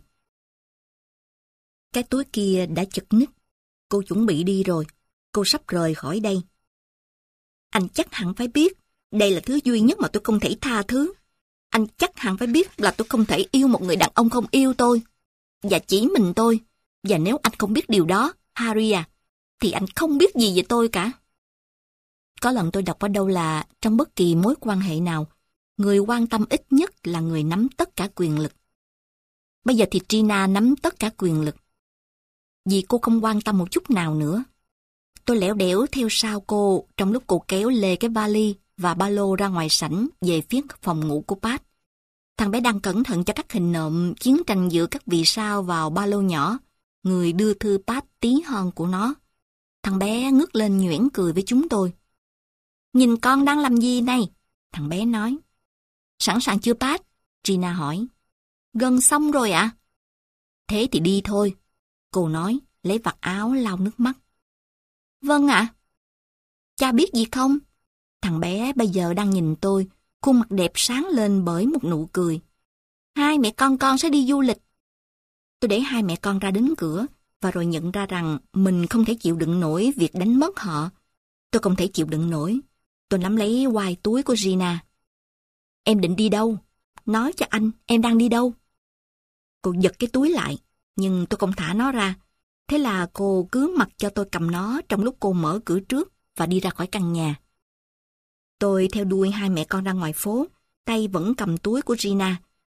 Cái túi kia đã chật ních. Cô chuẩn bị đi rồi. Cô sắp rời khỏi đây. Anh chắc hẳn phải biết, đây là thứ duy nhất mà tôi không thể tha thứ. Anh chắc hẳn phải biết là tôi không thể yêu một người đàn ông không yêu tôi. Và chỉ mình tôi. Và nếu anh không biết điều đó, Harry à, thì anh không biết gì về tôi cả. Có lần tôi đọc ở đâu là trong bất kỳ mối quan hệ nào, người quan tâm ít nhất là người nắm tất cả quyền lực. Bây giờ thì Gina nắm tất cả quyền lực. Vì cô không quan tâm một chút nào nữa. Tôi lẻo đẻo theo sau cô trong lúc cô kéo lê cái vali và ba lô ra ngoài sảnh về phía phòng ngủ của Pat. Thằng bé đang cẩn thận cho các hình nộm chiến tranh giữa các vì sao vào ba lô nhỏ. Người đưa thư Pat tí hon của nó. Thằng bé ngước lên nhoẻn cười với chúng tôi. Nhìn con đang làm gì này? Thằng bé nói. Sẵn sàng chưa Pat? Gina hỏi. Gần xong rồi ạ. À? Thế thì đi thôi. Cô nói, lấy vạt áo lau nước mắt. Vâng ạ. À. Cha biết gì không? Thằng bé bây giờ đang nhìn tôi, khuôn mặt đẹp sáng lên bởi một nụ cười. Hai mẹ con con sẽ đi du lịch. Tôi để hai mẹ con ra đến cửa, và rồi nhận ra rằng mình không thể chịu đựng nổi việc đánh mất họ. Tôi không thể chịu đựng nổi. Tôi nắm lấy quai túi của Gina. Em định đi đâu? Nói cho anh, em đang đi đâu? Cô giật cái túi lại, nhưng tôi không thả nó ra. Thế là cô cứ mặc cho tôi cầm nó trong lúc cô mở cửa trước và đi ra khỏi căn nhà. Tôi theo đuôi hai mẹ con ra ngoài phố, tay vẫn cầm túi của Gina.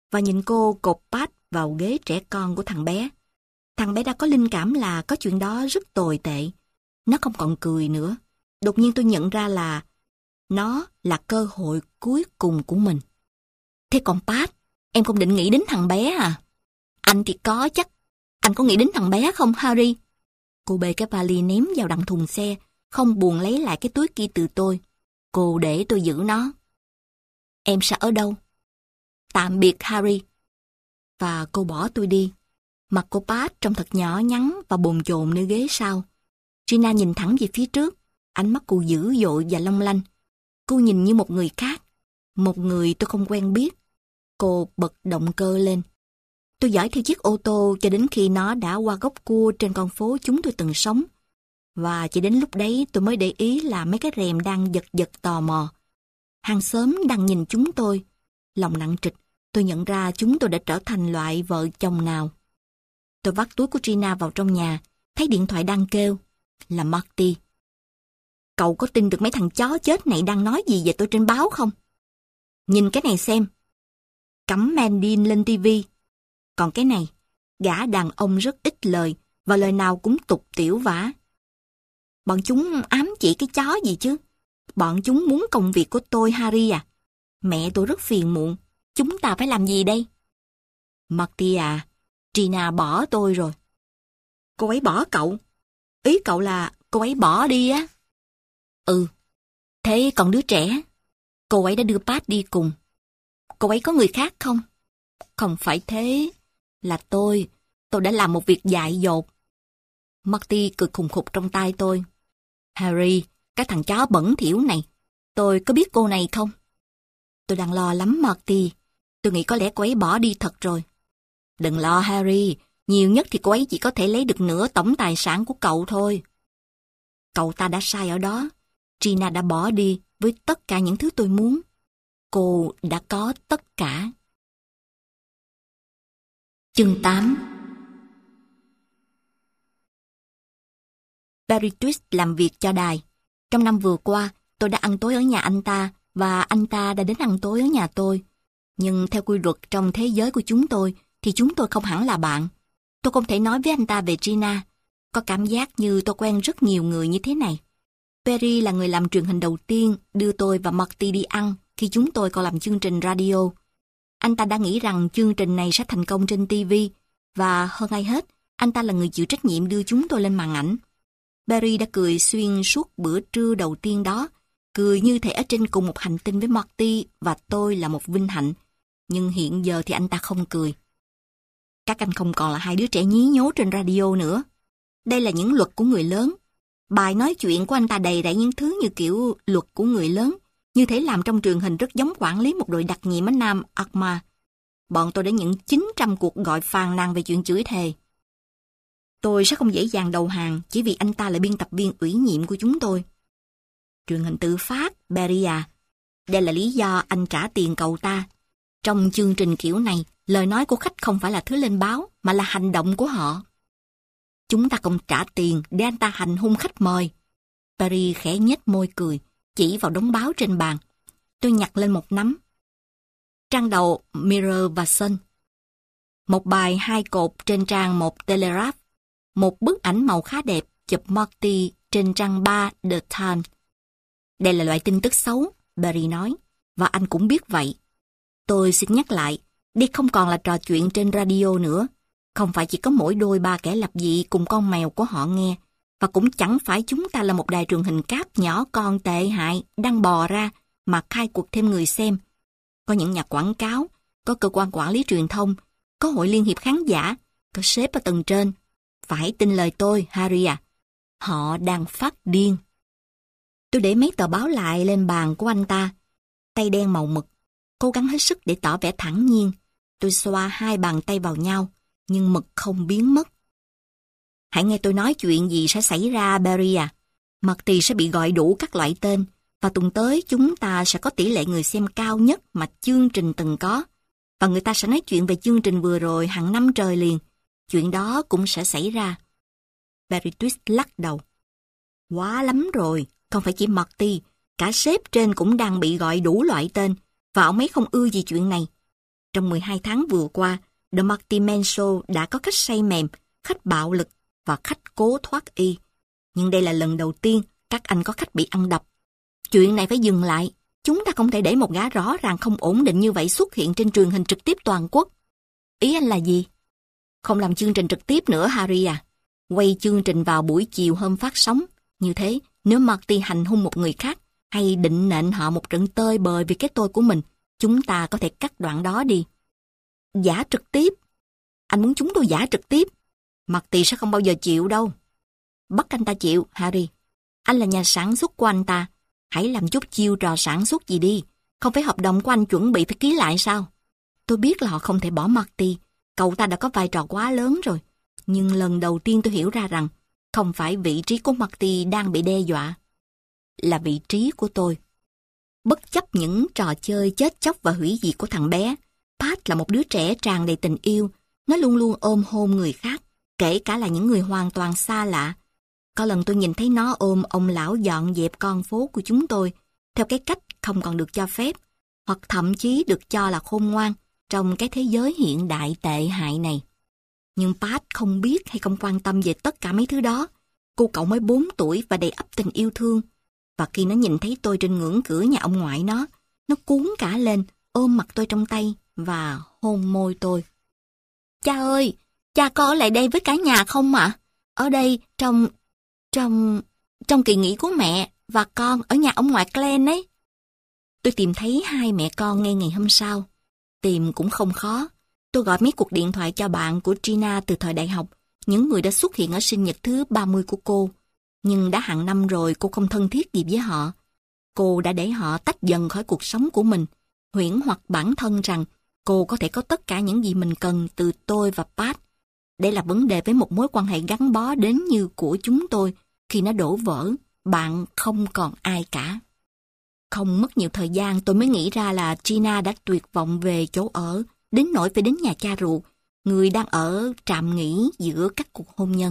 và nhìn cô cột pad vào ghế trẻ con của thằng bé. Thằng bé đã có linh cảm là có chuyện đó rất tồi tệ. Nó không còn cười nữa. Đột nhiên tôi nhận ra là nó là cơ hội cuối cùng của mình. Thế còn Pat, em không định nghĩ đến thằng bé à? Anh thì có chắc. Anh có nghĩ đến thằng bé không, Harry? Cô bê cái vali ném vào đằng thùng xe, không buồn lấy lại cái túi kia từ tôi. Cô để tôi giữ nó. Em sẽ ở đâu? Tạm biệt, Harry. Và cô bỏ tôi đi. Mặt cô Pat trông thật nhỏ nhắn và bồn chồn nơi ghế sau. Gina nhìn thẳng về phía trước. Ánh mắt cô dữ dội và long lanh. Cô nhìn như một người khác. Một người tôi không quen biết. Cô bật động cơ lên. Tôi dõi theo chiếc ô tô cho đến khi nó đã qua góc cua trên con phố chúng tôi từng sống. Và chỉ đến lúc đấy tôi mới để ý là mấy cái rèm đang giật giật tò mò. Hàng xóm đang nhìn chúng tôi. Lòng nặng trịch, tôi nhận ra chúng tôi đã trở thành loại vợ chồng nào. Tôi vác túi của Gina vào trong nhà, thấy điện thoại đang kêu. Là Marty. Cậu có tin được mấy thằng chó chết này đang nói gì về tôi trên báo không? Nhìn cái này xem. Cắm Mandin lên tivi. Còn cái này, gã đàn ông rất ít lời và lời nào cũng tục tiểu vã. Bọn chúng ám chỉ cái chó gì chứ? Bọn chúng muốn công việc của tôi, Harry à? Mẹ tôi rất phiền muộn. Chúng ta phải làm gì đây? Marty à, Gina bỏ tôi rồi. Cô ấy bỏ cậu? Ý cậu là cô ấy bỏ đi á? Ừ. Thế còn đứa trẻ? Cô ấy đã đưa Pat đi cùng. Cô ấy có người khác không? Không phải thế. Là tôi. Tôi đã làm một việc dại dột. Marty cười khùng khục trong tai tôi. Harry, cái thằng chó bẩn thỉu này. Tôi có biết cô này không? Tôi đang lo lắm Marty. Tôi nghĩ có lẽ cô ấy bỏ đi thật rồi. Đừng lo Harry. Nhiều nhất thì cô ấy chỉ có thể lấy được nửa tổng tài sản của cậu thôi. Cậu ta đã sai ở đó. Gina đã bỏ đi với tất cả những thứ tôi muốn. Cô đã có tất cả. Chương tám. Barry Twist làm việc cho đài. Trong năm vừa qua, tôi đã ăn tối ở nhà anh ta và anh ta đã đến ăn tối ở nhà tôi. Nhưng theo quy luật trong thế giới của chúng tôi thì chúng tôi không hẳn là bạn. Tôi không thể nói với anh ta về Gina. Có cảm giác như tôi quen rất nhiều người như thế này. Perry là người làm truyền hình đầu tiên đưa tôi và Marty đi ăn khi chúng tôi còn làm chương trình radio. Anh ta đã nghĩ rằng chương trình này sẽ thành công trên ti vi và hơn ai hết, anh ta là người chịu trách nhiệm đưa chúng tôi lên màn ảnh. Perry đã cười xuyên suốt bữa trưa đầu tiên đó, cười như thể ở trên cùng một hành tinh với Marty và tôi là một vinh hạnh. Nhưng hiện giờ thì anh ta không cười. Các anh không còn là hai đứa trẻ nhí nhố trên radio nữa. Đây là những luật của người lớn. Bài nói chuyện của anh ta đầy rẫy những thứ như kiểu luật của người lớn, như thể làm trong truyền hình rất giống quản lý một đội đặc nhiệm ở Nam Arma. Bọn tôi đã nhận chín trăm cuộc gọi phàn nàn về chuyện chửi thề. Tôi sẽ không dễ dàng đầu hàng chỉ vì anh ta là biên tập viên ủy nhiệm của chúng tôi. Truyền hình tự phát, Barry à. Đây là lý do anh trả tiền cậu ta. Trong chương trình kiểu này, lời nói của khách không phải là thứ lên báo, mà là hành động của họ. Chúng ta không trả tiền để anh ta hành hung khách mời. Barry khẽ nhếch môi cười, chỉ vào đống báo trên bàn. Tôi nhặt lên một nắm. Trang đầu Mirror và Sun. Một bài hai cột trên trang một Telegraph. Một bức ảnh màu khá đẹp chụp Marty trên trang ba The Times. Đây là loại tin tức xấu, Barry nói, và anh cũng biết vậy. Tôi xin nhắc lại, đây không còn là trò chuyện trên radio nữa. Không phải chỉ có mỗi đôi ba kẻ lập dị cùng con mèo của họ nghe, và cũng chẳng phải chúng ta là một đài truyền hình cáp nhỏ con tệ hại đang bò ra mà khai cuộc thêm người xem. Có những nhà quảng cáo, có cơ quan quản lý truyền thông, có hội liên hiệp khán giả, có sếp ở tầng trên. Phải tin lời tôi, Harry à. Họ đang phát điên. Tôi để mấy tờ báo lại lên bàn của anh ta, tay đen màu mực, cố gắng hết sức để tỏ vẻ thản nhiên. Tôi xoa hai bàn tay vào nhau, nhưng mực không biến mất. Hãy nghe tôi nói chuyện gì sẽ xảy ra, Barry à. Marty sẽ bị gọi đủ các loại tên, và tuần tới chúng ta sẽ có tỷ lệ người xem cao nhất mà chương trình từng có. Và người ta sẽ nói chuyện về chương trình vừa rồi hàng năm trời liền. Chuyện đó cũng sẽ xảy ra. Barry Twist lắc đầu. Quá lắm rồi, không phải chỉ Marty, cả sếp trên cũng đang bị gọi đủ loại tên, và ông ấy không ưa gì chuyện này. Trong mười hai tháng vừa qua, The Marty Men Show đã có khách say mềm, khách bạo lực và khách cố thoát y. Nhưng đây là lần đầu tiên các anh có khách bị ăn đập. Chuyện này phải dừng lại. Chúng ta không thể để một gã rõ ràng không ổn định như vậy xuất hiện trên truyền hình trực tiếp toàn quốc. Ý anh là gì? Không làm chương trình trực tiếp nữa, Harry à. Quay chương trình vào buổi chiều hôm phát sóng. Như thế, nếu Marty hành hung một người khác hay định nện họ một trận tơi bời vì cái tôi của mình, chúng ta có thể cắt đoạn đó đi. Giả trực tiếp? Anh muốn chúng tôi giả trực tiếp? Marty sẽ không bao giờ chịu đâu. Bắt anh ta chịu, Harry. Anh là nhà sản xuất của anh ta. Hãy làm chút chiêu trò sản xuất gì đi. Không phải hợp đồng của anh chuẩn bị phải ký lại sao? Tôi biết là họ không thể bỏ Marty. Cậu ta đã có vai trò quá lớn rồi. Nhưng lần đầu tiên tôi hiểu ra rằng không phải vị trí của Marty đang bị đe dọa, là vị trí của tôi. Bất chấp những trò chơi chết chóc và hủy diệt của thằng bé, Pat là một đứa trẻ tràn đầy tình yêu. Nó luôn luôn ôm hôn người khác, kể cả là những người hoàn toàn xa lạ. Có lần tôi nhìn thấy nó ôm ông lão dọn dẹp con phố của chúng tôi, theo cái cách không còn được cho phép, hoặc thậm chí được cho là khôn ngoan trong cái thế giới hiện đại tệ hại này. Nhưng Pat không biết hay không quan tâm về tất cả mấy thứ đó. Cô cậu mới bốn tuổi và đầy ắp tình yêu thương. Và khi nó nhìn thấy tôi trên ngưỡng cửa nhà ông ngoại nó, nó cuốn cả lên, ôm mặt tôi trong tay và hôn môi tôi. Cha ơi, cha có ở lại đây với cả nhà không ạ? À? Ở đây trong... trong... trong kỳ nghỉ của mẹ và con ở nhà ông ngoại Glenn ấy. Tôi tìm thấy hai mẹ con ngay ngày hôm sau. Tìm cũng không khó. Tôi gọi mấy cuộc điện thoại cho bạn của Gina từ thời đại học, những người đã xuất hiện ở sinh nhật thứ ba mươi của cô. Nhưng đã hàng năm rồi cô không thân thiết gì với họ. Cô đã để họ tách dần khỏi cuộc sống của mình, huyễn hoặc bản thân rằng cô có thể có tất cả những gì mình cần từ tôi và Pat. Đây là vấn đề với một mối quan hệ gắn bó đến như của chúng tôi. Khi nó đổ vỡ, bạn không còn ai cả. Không mất nhiều thời gian tôi mới nghĩ ra là Gina đã tuyệt vọng về chỗ ở, đến nỗi phải đến nhà cha ruột, người đang ở trạm nghỉ giữa các cuộc hôn nhân.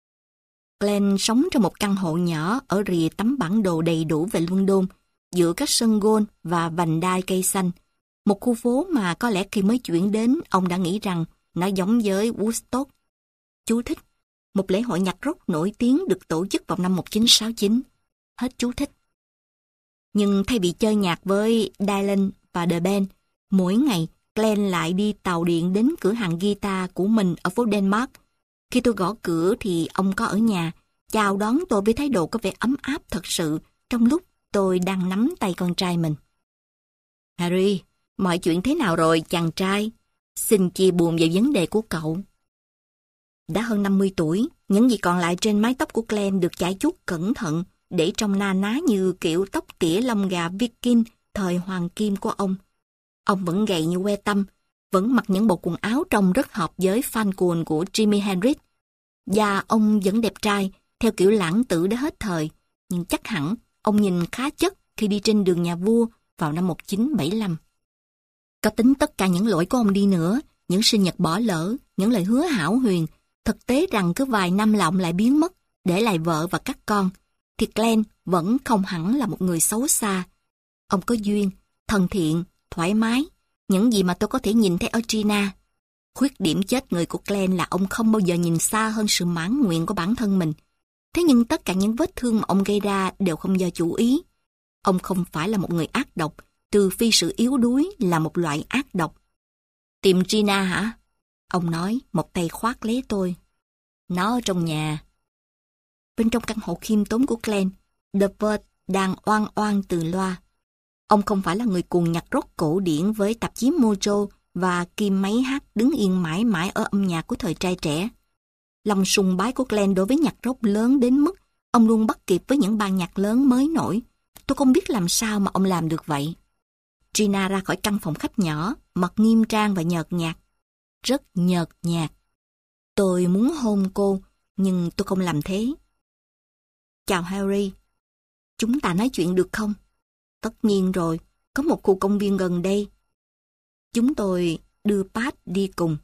Glenn sống trong một căn hộ nhỏ ở rìa tấm bản đồ đầy đủ về London, giữa các sân golf và vành đai cây xanh. Một khu phố mà có lẽ khi mới chuyển đến, ông đã nghĩ rằng nó giống với Woodstock. Chú thích: một lễ hội nhạc rock nổi tiếng được tổ chức vào năm một nghìn chín trăm sáu mươi chín. Hết chú thích. Nhưng thay vì chơi nhạc với Dylan và The Band, mỗi ngày Glenn lại đi tàu điện đến cửa hàng guitar của mình ở phố Denmark. Khi tôi gõ cửa thì ông có ở nhà, chào đón tôi với thái độ có vẻ ấm áp thật sự trong lúc tôi đang nắm tay con trai mình. Harry, mọi chuyện thế nào rồi chàng trai? Xin chia buồn về vấn đề của cậu. Đã hơn năm mươi tuổi, những gì còn lại trên mái tóc của Glenn được chải chuốt cẩn thận để trông na ná như kiểu tóc tỉa lông gà Viking thời hoàng kim của ông. Ông vẫn gầy như que tăm, vẫn mặc những bộ quần áo trông rất hợp với fan cuồng của Jimi Hendrix. Và ông vẫn đẹp trai, theo kiểu lãng tử đã hết thời, nhưng chắc hẳn ông nhìn khá chất khi đi trên đường nhà vua vào năm một nghìn chín trăm bảy mươi lăm. Có tính tất cả những lỗi của ông đi nữa, những sinh nhật bỏ lỡ, những lời hứa hão huyền, thực tế rằng cứ vài năm là ông lại biến mất, để lại vợ và các con, thì Glenn vẫn không hẳn là một người xấu xa. Ông có duyên, thân thiện, thoải mái, những gì mà tôi có thể nhìn thấy ở Gina. Khuyết điểm chết người của Glenn là ông không bao giờ nhìn xa hơn sự mãn nguyện của bản thân mình. Thế nhưng tất cả những vết thương mà ông gây ra đều không do chủ ý. Ông không phải là một người ác độc, trừ phi sự yếu đuối là một loại ác độc. Tìm Gina hả? Ông nói, một tay khoác lấy tôi. Nó ở trong nhà. Bên trong căn hộ khiêm tốn của Glenn, The Verge đang oan oan từ loa. Ông không phải là người cuồng nhạc rock cổ điển với tạp chí Mojo và kim máy hát đứng yên mãi mãi ở âm nhạc của thời trai trẻ. Lòng sùng bái của Glenn đối với nhạc rock lớn đến mức ông luôn bắt kịp với những ban nhạc lớn mới nổi. Tôi không biết làm sao mà ông làm được vậy. Gina ra khỏi căn phòng khách nhỏ, mặt nghiêm trang và nhợt nhạt. Rất nhợt nhạt. Tôi muốn hôn cô, nhưng tôi không làm thế. Chào Harry. Chúng ta nói chuyện được không? Tất nhiên rồi, có một khu công viên gần đây. Chúng tôi đưa Pat đi cùng.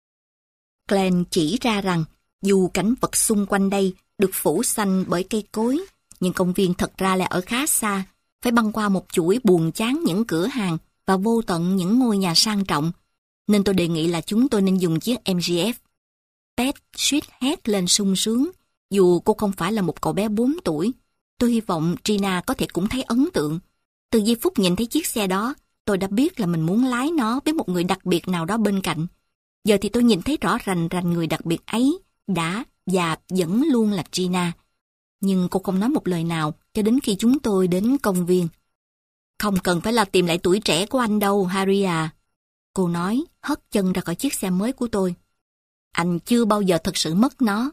Glenn chỉ ra rằng dù cảnh vật xung quanh đây được phủ xanh bởi cây cối, nhưng công viên thật ra là ở khá xa, phải băng qua một chuỗi buồn chán những cửa hàng và vô tận những ngôi nhà sang trọng, nên tôi đề nghị là chúng tôi nên dùng chiếc em giê ép. Ted suýt hét lên sung sướng, dù cô không phải là một cậu bé bốn tuổi. Tôi hy vọng Gina có thể cũng thấy ấn tượng. Từ giây phút nhìn thấy chiếc xe đó, tôi đã biết là mình muốn lái nó với một người đặc biệt nào đó bên cạnh. Giờ thì tôi nhìn thấy rõ rành rành người đặc biệt ấy đã và vẫn luôn là Gina. Nhưng cô không nói một lời nào cho đến khi chúng tôi đến công viên. Không cần phải là tìm lại tuổi trẻ của anh đâu, Harry à. Cô nói, hất chân ra khỏi chiếc xe mới của tôi. Anh chưa bao giờ thật sự mất nó.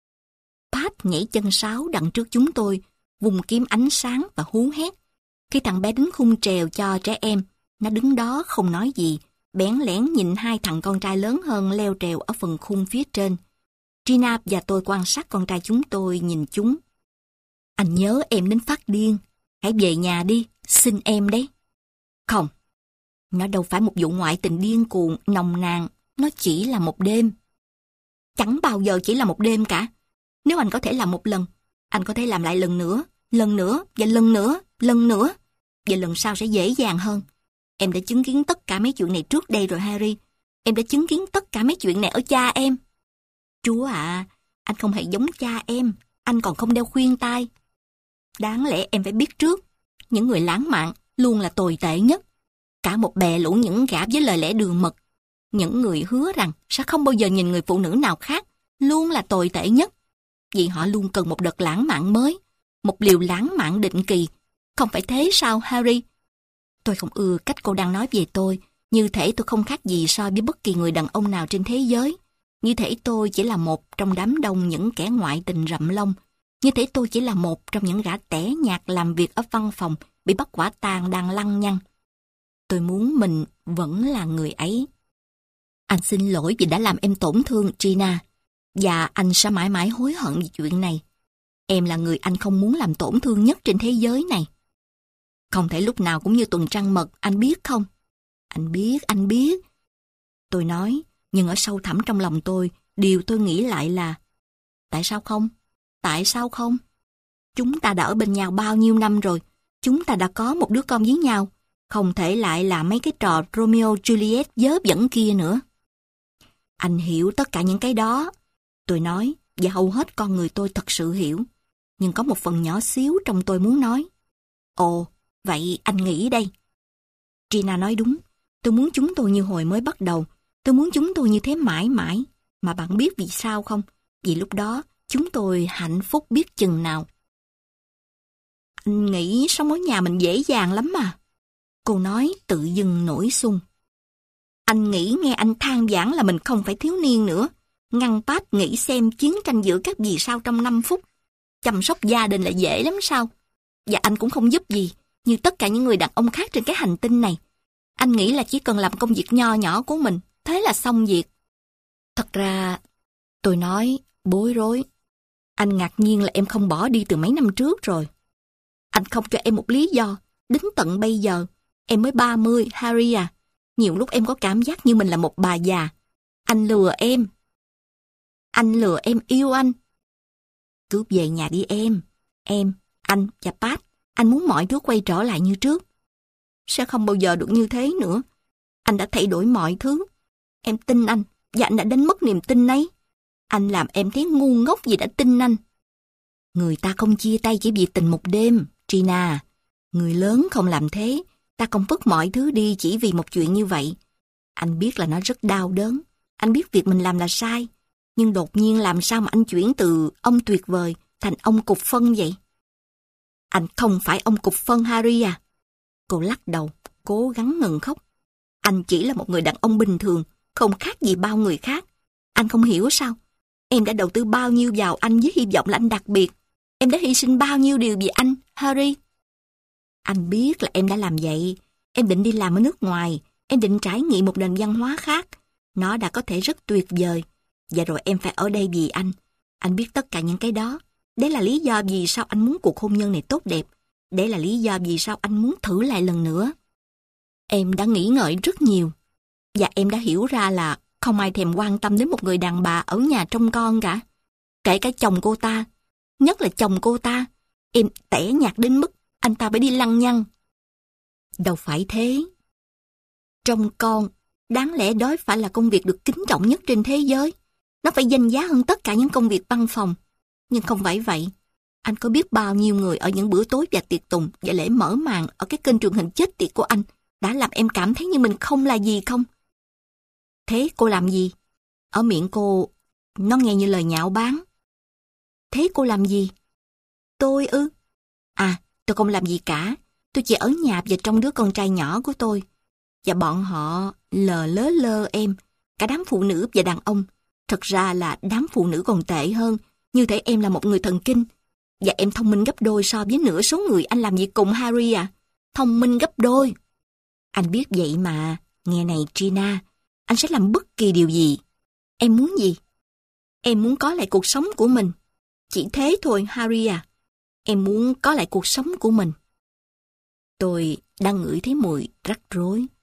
Pat nhảy chân sáo đằng trước chúng tôi, vùng kiếm ánh sáng và hú hét. Khi thằng bé đứng khung trèo cho trẻ em, nó đứng đó không nói gì, bẽn lẽn nhìn hai thằng con trai lớn hơn leo trèo ở phần khung phía trên. Gina và tôi quan sát con trai chúng tôi nhìn chúng. Anh nhớ em đến phát điên. Hãy về nhà đi, xin em đấy. Không, nó đâu phải một vụ ngoại tình điên cuồng, nồng nàn, nó chỉ là một đêm. Chẳng bao giờ chỉ là một đêm cả. Nếu anh có thể làm một lần, anh có thể làm lại lần nữa, lần nữa, và lần nữa, lần nữa. Và lần sau sẽ dễ dàng hơn. Em đã chứng kiến tất cả mấy chuyện này trước đây rồi, Harry. Em đã chứng kiến tất cả mấy chuyện này ở cha em. Chúa ạ, à, anh không hề giống cha em. Anh còn không đeo khuyên tai. Đáng lẽ em phải biết trước. Những người lãng mạn luôn là tồi tệ nhất. Cả một bè lũ những gã với lời lẽ đường mật. Những người hứa rằng sẽ không bao giờ nhìn người phụ nữ nào khác luôn là tồi tệ nhất. Vì họ luôn cần một đợt lãng mạn mới. Một liều lãng mạn định kỳ. Không phải thế sao, Harry? Tôi không ưa cách cô đang nói về tôi. Như thể tôi không khác gì so với bất kỳ người đàn ông nào trên thế giới. Như thể tôi chỉ là một trong đám đông những kẻ ngoại tình rậm lông. Như thể tôi chỉ là một trong những gã tẻ nhạt làm việc ở văn phòng bị bắt quả tang đang lăng nhăng. Tôi muốn mình vẫn là người ấy. Anh xin lỗi vì đã làm em tổn thương, Gina. Và anh sẽ mãi mãi hối hận vì chuyện này. Em là người anh không muốn làm tổn thương nhất trên thế giới này. Không thể lúc nào cũng như tuần trăng mật, anh biết không? Anh biết, anh biết. Tôi nói, nhưng ở sâu thẳm trong lòng tôi, điều tôi nghĩ lại là tại sao không? Tại sao không? Chúng ta đã ở bên nhau bao nhiêu năm rồi. Chúng ta đã có một đứa con với nhau. Không thể lại làm mấy cái trò Romeo Juliet vớ vẩn kia nữa. Anh hiểu tất cả những cái đó. Tôi nói, và hầu hết con người tôi thật sự hiểu. Nhưng có một phần nhỏ xíu trong tôi muốn nói. Ồ, vậy anh nghĩ đây. Gina nói đúng. Tôi muốn chúng tôi như hồi mới bắt đầu. Tôi muốn chúng tôi như thế mãi mãi. Mà bạn biết vì sao không? Vì lúc đó, chúng tôi hạnh phúc biết chừng nào. Anh nghĩ sống ở nhà mình dễ dàng lắm mà. Cô nói tự dưng nổi sung. Anh nghĩ nghe anh than vãn là mình không phải thiếu niên nữa. Ngăn Pat nghĩ xem chiến tranh giữa các vì sao trong năm phút. Chăm sóc gia đình là dễ lắm sao? Và anh cũng không giúp gì, như tất cả những người đàn ông khác trên cái hành tinh này. Anh nghĩ là chỉ cần làm công việc nho nhỏ của mình, thế là xong việc. Thật ra, tôi nói, bối rối. Anh ngạc nhiên là em không bỏ đi từ mấy năm trước rồi. Anh không cho em một lý do, đến tận bây giờ. Em mới ba mươi, Harry à. Nhiều lúc em có cảm giác như mình là một bà già. Anh lừa em. Anh lừa em yêu anh. Cứ về nhà đi em. Em, anh và Pat, anh muốn mọi thứ quay trở lại như trước. Sẽ không bao giờ được như thế nữa. Anh đã thay đổi mọi thứ. Em tin anh, và anh đã đánh mất niềm tin ấy. Anh làm em thấy ngu ngốc vì đã tin anh. Người ta không chia tay chỉ vì tình một đêm, Gina. Người lớn không làm thế. Ta không vứt mọi thứ đi chỉ vì một chuyện như vậy. Anh biết là nó rất đau đớn. Anh biết việc mình làm là sai. Nhưng đột nhiên làm sao mà anh chuyển từ ông tuyệt vời thành ông cục phân vậy? Anh không phải ông cục phân, Harry à. Cô lắc đầu, cố gắng ngừng khóc. Anh chỉ là một người đàn ông bình thường, không khác gì bao người khác. Anh không hiểu sao? Em đã đầu tư bao nhiêu vào anh với hy vọng là anh đặc biệt. Em đã hy sinh bao nhiêu điều vì anh, Harry. Anh biết là em đã làm vậy. Em định đi làm ở nước ngoài. Em định trải nghiệm một nền văn hóa khác. Nó đã có thể rất tuyệt vời. Và rồi em phải ở đây vì anh. Anh biết tất cả những cái đó. Đấy là lý do vì sao anh muốn cuộc hôn nhân này tốt đẹp. Đấy là lý do vì sao anh muốn thử lại lần nữa. Em đã nghĩ ngợi rất nhiều. Và em đã hiểu ra là không ai thèm quan tâm đến một người đàn bà ở nhà trông con cả. Kể cả chồng cô ta. Nhất là chồng cô ta. Em tẻ nhạt đến mức anh ta phải đi lăng nhăng. Đâu phải thế. Trông con Đáng lẽ đó phải là công việc được kính trọng nhất trên thế giới. Nó phải danh giá hơn tất cả những công việc văn phòng. Nhưng không phải vậy. Anh có biết bao nhiêu người ở những bữa tối và tiệc tùng và lễ mở màn ở cái kênh truyền hình chết tiệt của anh đã làm em cảm thấy như mình không là gì không? Thế cô làm gì? Ở miệng cô, nó nghe như lời nhạo báng. Thế cô làm gì? Tôi ư? À, tôi không làm gì cả. Tôi chỉ ở nhà và trông đứa con trai nhỏ của tôi. Và bọn họ lờ lớ lơ em, cả đám phụ nữ và đàn ông. Thật ra là đám phụ nữ còn tệ hơn, như thể em là một người thần kinh. Và em thông minh gấp đôi so với nửa số người anh làm việc cùng Harry à. Thông minh gấp đôi. Anh biết vậy mà. Nghe này Gina, anh sẽ làm bất kỳ điều gì. Em muốn gì? Em muốn có lại cuộc sống của mình. Chỉ thế thôi Harry à. Em muốn có lại cuộc sống của mình. Tôi đang ngửi thấy mùi rắc rối.